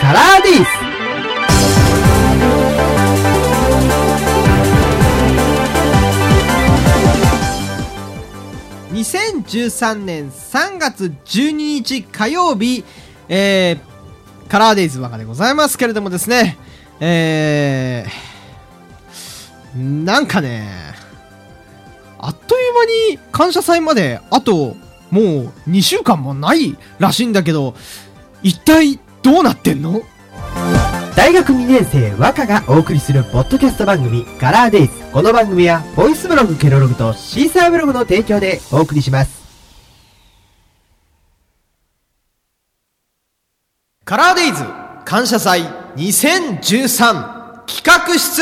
カラーデイズ。 2013年3月12日火曜日、カラーデイズ若でございますけれどもですね、なんかね、あっという間に感謝祭まであともう2週間もないらしいんだけど、一体どうなってんの？ 大学2年生和歌がお送りするポッドキャスト番組カラーデイズ。この番組はボイスブログケロログとシーサーブログの提供でお送りします。 カラーデイズ感謝祭2013企画室。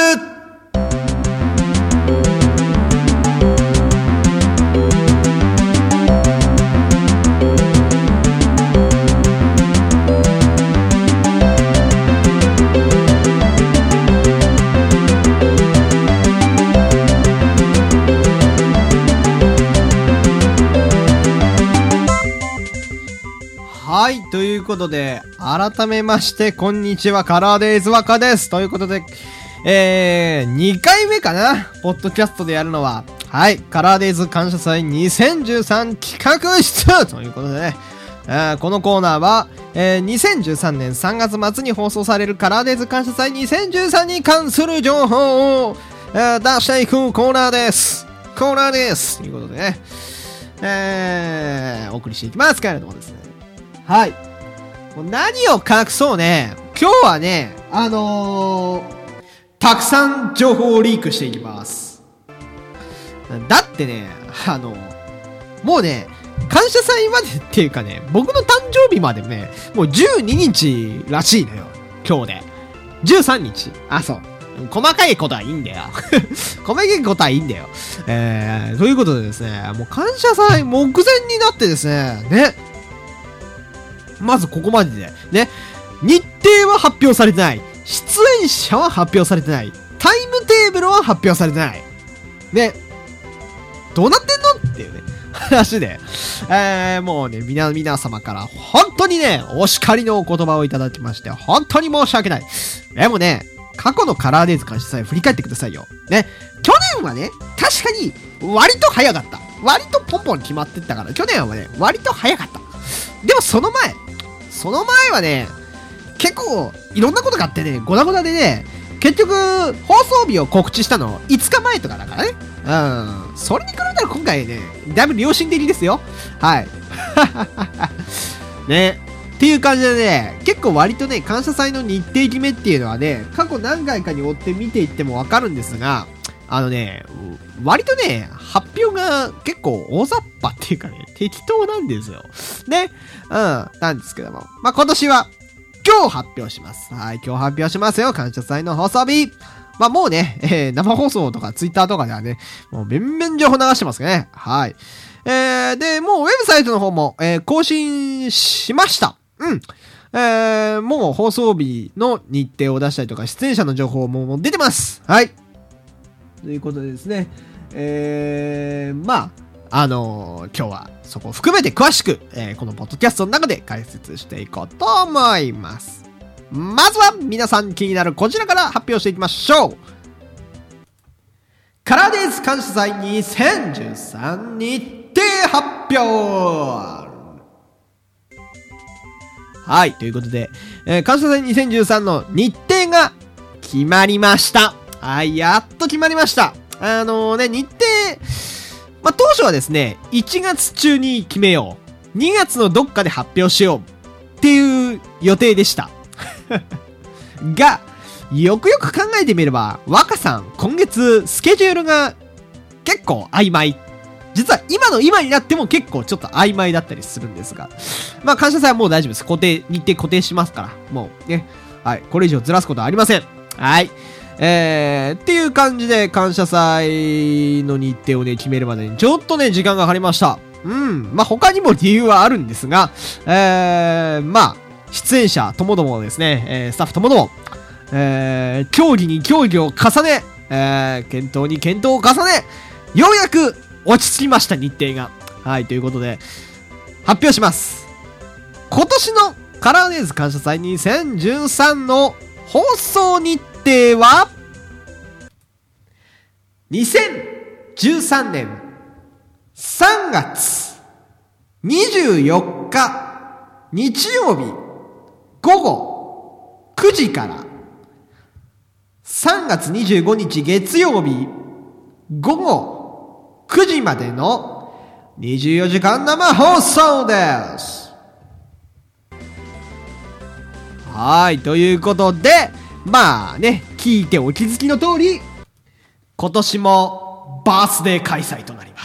はい、ということで、改めまして、こんにちは、カラーデイズ若です。ということで、2回目かな、ポッドキャストでやるのは、はい、カラーデイズ感謝祭2013企画室ということでね、このコーナーは、2013年3月末に放送されるカラーデイズ感謝祭2013に関する情報を、出していくコーナーです。コーナーです。ということでね、お送りしていきますけれどもですね。はい。もう何を隠そうね。今日はね、たくさん情報をリークしていきます。だってね、もうね、感謝祭までっていうかね、僕の誕生日までね、もう12日らしいのよ。今日で。13日。あ、そう。細かいことはいいんだよ。細かいことはいいんだよ。ということでですね、もう感謝祭目前になってですね、まずここまでで、ね、日程は発表されてない。出演者は発表されてない。タイムテーブルは発表されてない。ね、どうなってんのっていうね、話で、もうね、皆様から本当にね、お叱りのお言葉をいただきまして、本当に申し訳ない。でもね、過去のカラーデイズ感謝祭振り返ってくださいよ。ね、去年はね、確かに割と早かった。割とポンポン決まってったから、去年はね、割と早かった。でもその前はね、結構いろんなことがあってね、ゴダゴダでね、結局放送日を告知したの5日前とかだからね。それに比べたら今回ね、だいぶ良心的ですよ。はい。ね。っていう感じでね、結構割とね、感謝祭の日程決めっていうのはね、過去何回かに追って見ていってもわかるんですが、割とね、発表が結構大雑把っていうかね、適当なんですよ。ね。なんですけども。まあ、今年は、今日発表します。はい、今日発表しますよ。感謝祭の放送日。まあ、もうね、生放送とかツイッターとかではね、もう面々情報流してますね。はい。で、もうウェブサイトの方も、更新しました。もう放送日の日程を出したりとか、出演者の情報も出てます。はい。ということでですね、まあ、今日はそこを含めて詳しく、このポッドキャストの中で解説していこうと思います。まずは皆さん気になるこちらから発表していきましょう。カラーデイズ感謝祭2013日程発表。はい、ということで、感謝祭2013の日程が決まりました。はい、やっと決まりました。日程、まあ、当初はですね、1月中に決めよう。2月のどっかで発表しよう。っていう予定でした。が、よくよく考えてみれば、若さん、今月、スケジュールが結構曖昧。実は今になっても結構ちょっと曖昧だったりするんですが。まあ、感謝祭はもう大丈夫です。日程固定しますから。もうね。はい。これ以上ずらすことはありません。はい。っていう感じで感謝祭の日程をね、決めるまでにちょっとね、時間がかかりました。まあ、他にも理由はあるんですが、まあ、出演者ともどもですね、スタッフともども、協議に協議を重ね、検討に検討を重ね、ようやく落ち着きました、日程が。はい、ということで、発表します。今年のカラーデイズ感謝祭2013の放送日程は、2013年3月24日日曜日午後9時から3月25日月曜日午後9時までの24時間生放送です。はい、ということで、まあね、聞いてお気づきの通り、今年もバースデー開催となります。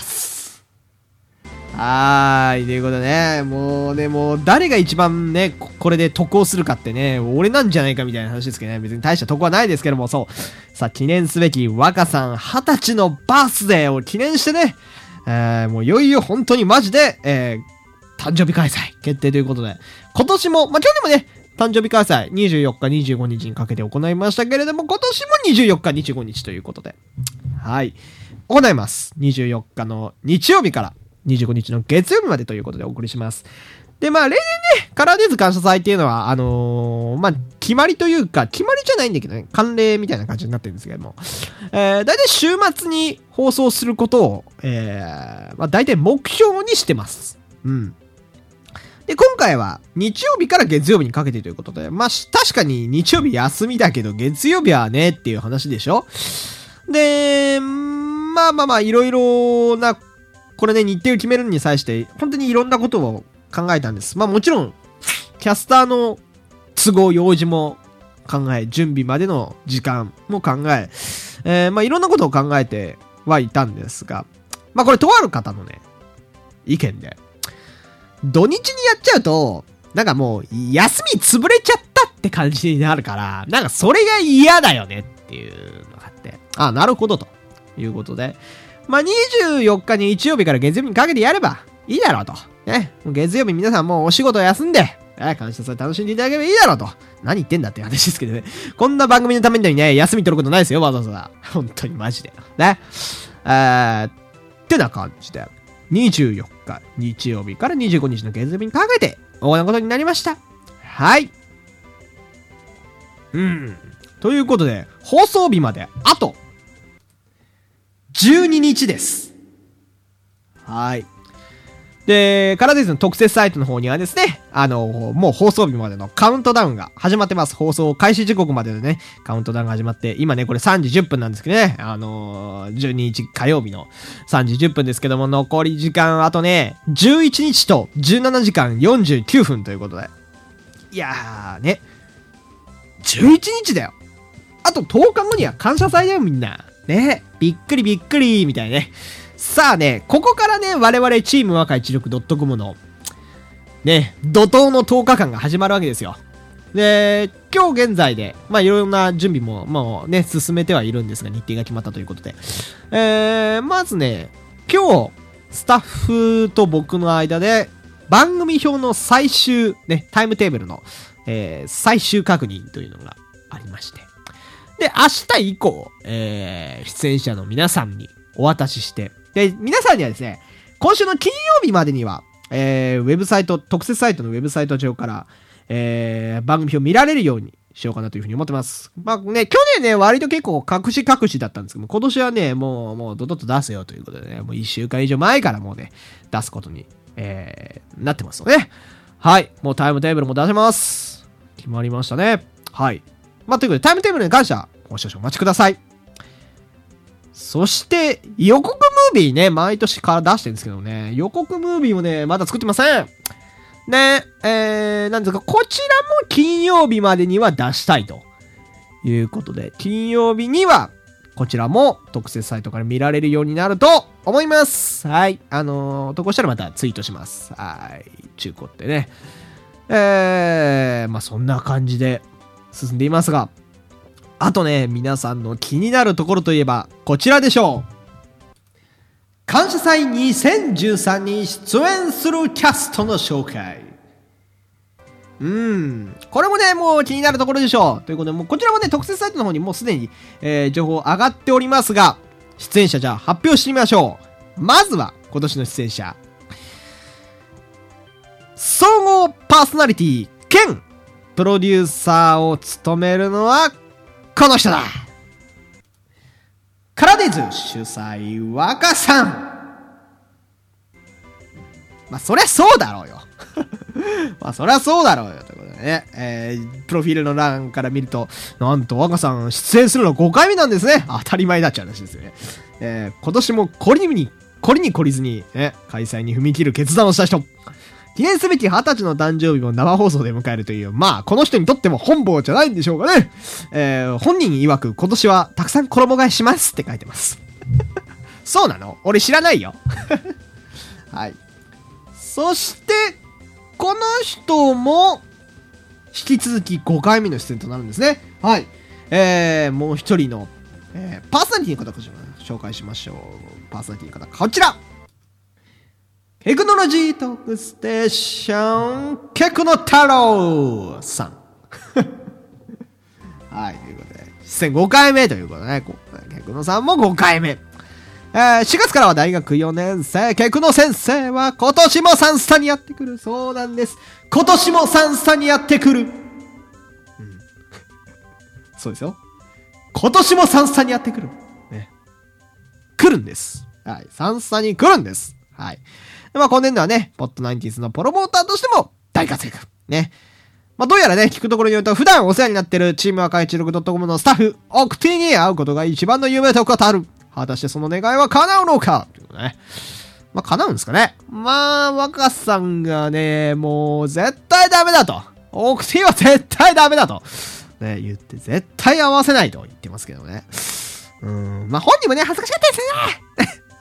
はい、ということでね、もう誰が一番ね、これで得をするかってね、俺なんじゃないかみたいな話ですけどね、別に大した得はないですけども、そう。さあ、記念すべき若さん20歳のバースデーを記念してね、もういよいよ本当にマジで、誕生日開催決定ということで、今年も、まあ、去年もね、誕生日開催24日25日にかけて行いましたけれども、今年も24日25日ということで、はい、行います。24日の日曜日から25日の月曜日までということでお送りします。で、まあ、例年ね、カラーデイズ感謝祭っていうのは、まあ、決まりというか、決まりじゃないんだけどね、慣例みたいな感じになってるんですけども、だいたい週末に放送することを、まあ、だいたい目標にしてます。うん。で、今回は日曜日から月曜日にかけてということで、まあ、確かに日曜日休みだけど月曜日はねっていう話でしょ。で、まあ、いろいろな、これね、日程を決めるに際して、本当にいろんなことを考えたんです。まあもちろん、キャスターの都合、用事も考え、準備までの時間も考え、まあいろんなことを考えてはいたんですが、まあこれとある方のね、意見で、土日にやっちゃうと、なんかもう、休み潰れちゃったって感じになるから、なんかそれが嫌だよねっていうのがあって、あ、なるほどということで、まあ24日に日曜日から月曜日にかけてやればいいだろうと。ね、月曜日皆さんもうお仕事休んで、感謝祭楽しんでいただければいいだろうと。何言ってんだって話ですけどね。こんな番組のためにね、休み取ることないですよ、わざわざ。本当にマジで。ね。ってな感じで、24日日曜日から25日の月曜日にかけて、行うことになりました。はい。ということで、放送日まで、あと、12日です。はい。で、カラーデイズの特設サイトの方にはですね、もう放送日までのカウントダウンが始まってます。放送開始時刻まででね、カウントダウンが始まって、今ね、これ3時10分なんですけどね、12日火曜日の3時10分ですけども、残り時間あとね、11日と17時間49分ということで。いやーね、11日だよ。あと10日後には感謝祭だよ、みんな。ね、びっくりびっくり、みたいなね。さあね、ここからね、我々チーム若16 .com の、ね、怒涛の10日間が始まるわけですよ。で、今日現在で、まあいろんな準備も、もうね、進めてはいるんですが、日程が決まったということで。まずね、今日、スタッフと僕の間で、番組表の最終、ね、タイムテーブルの、最終確認というのがありまして。で、明日以降、出演者の皆さんにお渡しして、で、皆さんにはですね、今週の金曜日までには、ウェブサイト、特設サイトのウェブサイト上から、番組表見られるようにしようかなというふうに思ってます。まあね、去年ね、割と結構隠しだったんですけども、今年はね、もうドドッと出せよということでね、もう1週間以上前からもうね、出すことに、なってますので、ね、はい、もうタイムテーブルも出せます。決まりましたね。はい。まあ、ということで、タイムテーブルに関しては、もう少々お待ちください。そして、予告ムービーね、毎年から出してるんですけどね、予告ムービーもね、まだ作ってません。ね、なんですか、こちらも金曜日までには出したいということで、金曜日には、こちらも特設サイトから見られるようになると思います。はい。投稿したらまたツイートします。はい。中古ってね。まあ、そんな感じで進んでいますが、あとね、皆さんの気になるところといえば、こちらでしょう。感謝祭2013に出演するキャストの紹介。これもね、もう気になるところでしょう。ということで、もうこちらもね、特設サイトの方にもうすでに、情報上がっておりますが、出演者じゃあ発表してみましょう。まずは、今年の出演者。総合パーソナリティ、 兼プロデューサーを務めるのはこの人だ。カラディズ主催若さん。まあそりゃそうだろうよ。まあそりゃそうだろうよということでね、プロフィールの欄から見ると、なんと若さん出演するの5回目なんですね。当たり前だっちゃうらしいですよね。今年も懲りに懲りずに、開催に踏み切る決断をした人。記念すべき20歳の誕生日を生放送で迎えるという、まあこの人にとっても本望じゃないんでしょうかね。本人曰く今年はたくさん衣替えしますって書いてます。そうなの？俺知らないよ。はい。そして、この人も、引き続き5回目の出演となるんですね。はい。もう一人の、パーソナリティの方を紹介しましょう。パーソナリティの方、こちら。テクノロジートークステーション、ケクノ太郎さん。はい、ということで、出演5回目ということでね、ケクノさんも5回目。4月からは大学4年生、ケクノ先生は今年もサンスタにやってくる。そうなんです。今年もサンスタにやってくる。そうですよ。今年もサンスタにやってくる。ね。来るんです。はい。サンスタに来るんです。はい。まあ今年度はね、ポッドナインティーズのプロモーターとしても大活躍。ね。まあどうやらね、聞くところによると、普段お世話になっているチーム赤16.com のスタッフ、オクティに会うことが一番の夢と語る。果たしてその願いは叶うのかということね。まあ、叶うんですかね。まあ、若さんがね、もう絶対ダメだと。オクティは絶対ダメだと。ね、言って絶対合わせないと言ってますけどね。まあ、本人もね、恥ずかしかった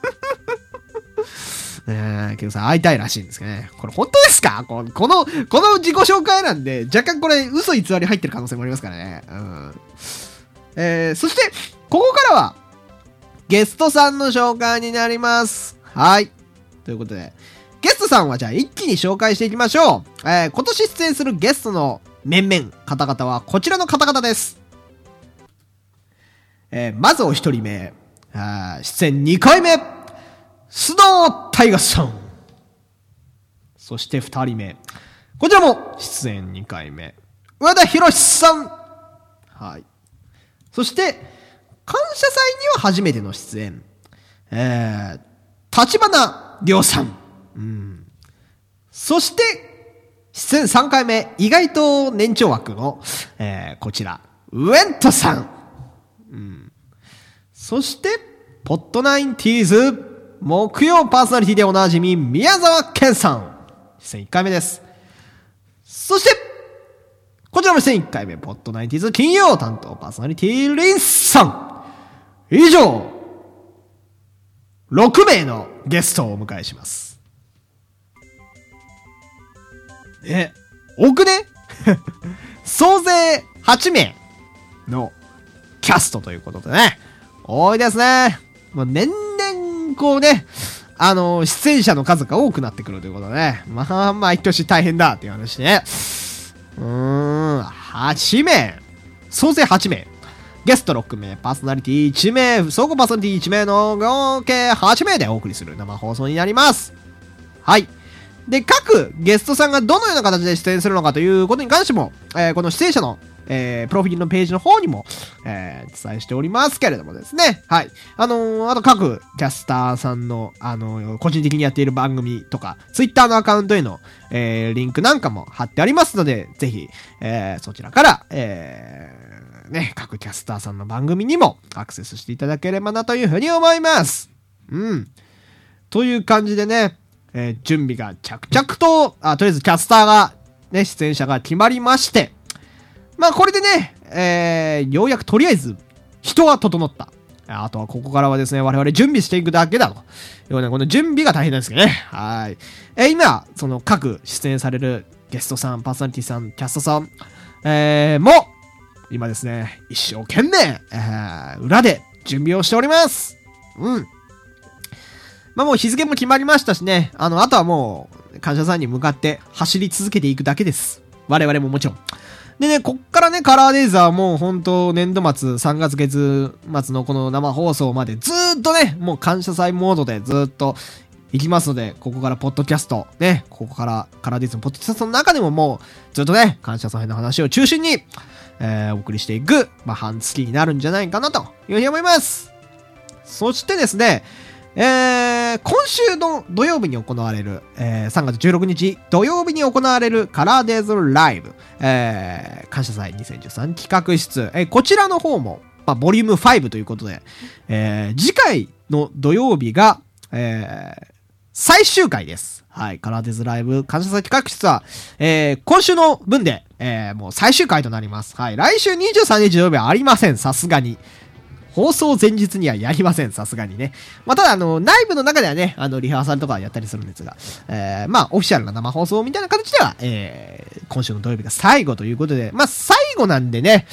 ですね。けどさ、会いたいらしいんですけどね。これ本当ですか？この自己紹介なんで、若干これ嘘偽り入ってる可能性もありますからね。そして、ここからは、ゲストさんの紹介になります。はい。ということで、ゲストさんはじゃあ一気に紹介していきましょう。今年出演するゲストの面々、方々はこちらの方々です。まずお一人目、出演2回目、須藤大河さん。そして二人目、こちらも出演2回目、上田博さん。はい。そして、感謝祭には初めての出演。立花亮さん。そして、出演3回目、意外と年長枠の、こちら、ウエントさん。そして、ポッドナインティーズ、木曜パーソナリティでおなじみ、宮沢健さん。出演1回目です。そして、こちらも出演1回目、ポッドナインティーズ金曜担当パーソナリティ、リンさん。以上、6名のゲストをお迎えします。多くね総勢8名のキャストということでね。多いですね。もう年々こうね、出演者の数が多くなってくるということでね。まあ、毎年大変だっていう話ね。8名。総勢8名。ゲスト6名、パーソナリティ1名、総合パーソナリティ1名の合計8名でお送りする生放送になります。はい。で、各ゲストさんがどのような形で出演するのかということに関しても、この出演者の、プロフィールのページの方にも、伝えしておりますけれどもですね。はい。あと各キャスターさんの、個人的にやっている番組とか、ツイッターのアカウントへの、リンクなんかも貼ってありますので、ぜひ、そちらから、各キャスターさんの番組にもアクセスしていただければなというふうに思います。という感じでね、準備が着々と、とりあえずキャスターが、ね、出演者が決まりまして、まあこれでね、ようやくとりあえず人は整った。あとはここからはですね、我々準備していくだけだと。この準備が大変なんですけどね。はい。今、その各出演されるゲストさん、パーソナリティさん、キャストさん、も、今ですね、一生懸命、裏で準備をしております。まあもう日付も決まりましたしね、あとはもう、感謝さんに向かって走り続けていくだけです。我々ももちろん。でね、こっからね、カラーデイズはもう本当年度末、3月月末のこの生放送までずーっとね、もう感謝祭モードでずーっといきますので、ここからポッドキャスト、ね、ここからカラーディズのポッドキャストの中でももう、ずっとね、感謝祭の話を中心に、お送りしていく、半月になるんじゃないかなというふうに思います。そしてですね、今週の土曜日に行われる、3月16日土曜日に行われるカラーデイズライブ、感謝祭2013企画室、こちらの方も、ボリューム5ということで、次回の土曜日が、最終回です。はい。カラーデイズライブ感謝祭企画室は、今週の分で、もう最終回となります。はい。来週23日土曜日はありません。さすがに。放送前日にはやりません。さすがにね。ただ、内部の中ではね、リハーサルとかやったりするんですが、オフィシャルな生放送みたいな形では、今週の土曜日が最後ということで、最後なんでね、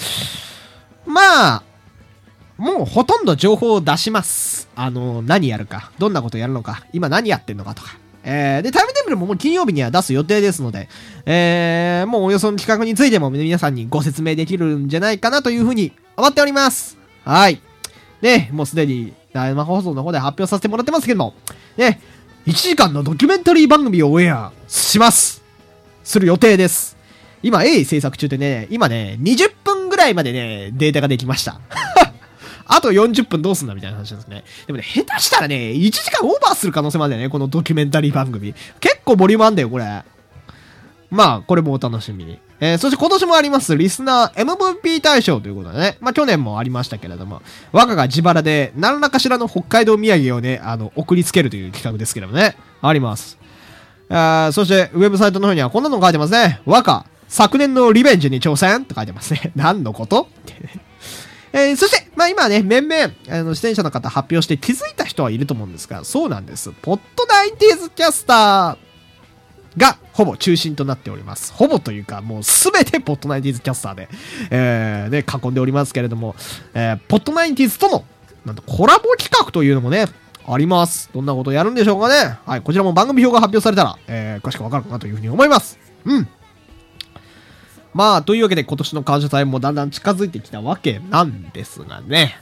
もうほとんど情報を出します。何やるか、どんなことやるのか、今何やってんのかとか。で、タイムテーブルももう金曜日には出す予定ですので、もうおよその企画についても皆さんにご説明できるんじゃないかなというふうに思っております。はい。ね、もうすでに生放送の方で発表させてもらってますけども、ね、1時間のドキュメンタリー番組をオンエアする予定です。今、制作中でね、今ね、20分ぐらいまでね、データができました。あと40分どうすんだみたいな話ですね。でもね、下手したらね、1時間オーバーする可能性までね、このドキュメンタリー番組。結構ボリュームあんだよ、これ。これもお楽しみに。そして今年もあります、リスナー MVP 大賞ということでね。去年もありましたけれども、若が自腹で何らかしらの北海道土産をね、送りつけるという企画ですけどもね。あります。そして、ウェブサイトの方にはこんなの書いてますね。若、昨年のリベンジに挑戦って書いてますね。何のことってね。そして、今ね、面々、出演者の方発表して気づいた人はいると思うんですが、そうなんです。ポッドナインティーズキャスターが、ほぼ中心となっております。ほぼというか、もうすべてポッドナインティーズキャスターで、ね、囲んでおりますけれども、ポッドナインティーズとの、なんとコラボ企画というのもね、あります。どんなことをやるんでしょうかね。はい、こちらも番組表が発表されたら、詳しくわかるかなというふうに思います。うん。というわけで今年の感謝祭もだんだん近づいてきたわけなんですがね。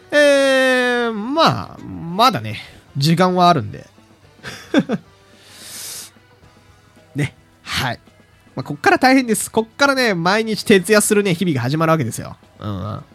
まだね、時間はあるんで。ね。はい。こっから大変です。こっからね、毎日徹夜するね、日々が始まるわけですよ。大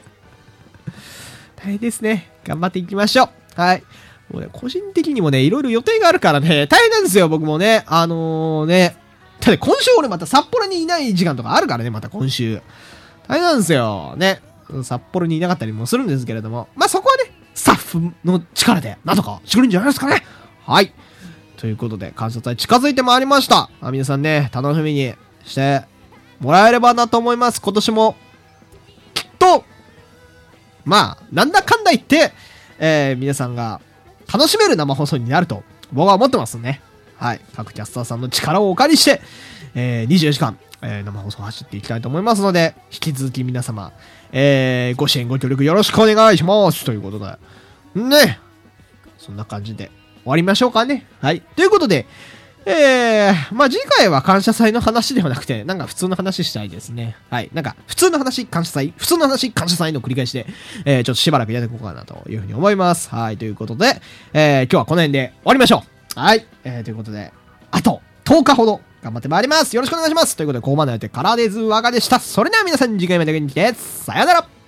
変ですね。頑張っていきましょう。はい。もうね、個人的にもね、いろいろ予定があるからね、大変なんですよ、僕もね。ただ今週俺また札幌にいない時間とかあるからね、また今週。大変なんですよ。ね。札幌にいなかったりもするんですけれども。そこはね、スタッフの力で、なんとかしてくれるんじゃないですかね。はい。ということで、感謝祭近づいてまいりました。皆さんね、楽しみにしてもらえればなと思います。今年も、きっと、なんだかんだ言って、皆さんが楽しめる生放送になると、僕は思ってますね。はい。各キャスターさんの力をお借りして、24時間、生放送を走っていきたいと思いますので、引き続き皆様、ご支援ご協力よろしくお願いします。ということで、ね。そんな感じで終わりましょうかね。はい。ということで、次回は感謝祭の話ではなくて、普通の話したいですね。はい。普通の話、感謝祭、普通の話、感謝祭の繰り返しで、ちょっとしばらくやっていこうかなというふうに思います。はい。ということで、今日はこの辺で終わりましょう。はい。ということで、あと10日ほど頑張ってまいります。よろしくお願いします。ということで、ここまでのやってカラーデイズワガでした。それでは皆さん次回までお元気で、さよなら。